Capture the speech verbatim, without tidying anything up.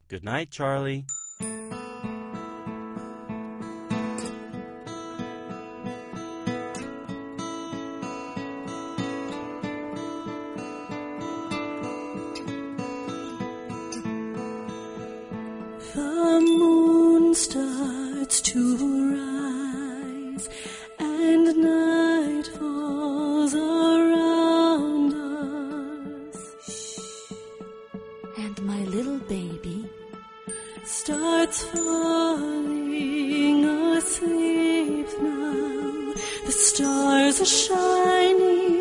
Good night, Charlie. The moon starts to rise, and night falls around us. And my little baby starts falling asleep now. The stars are shining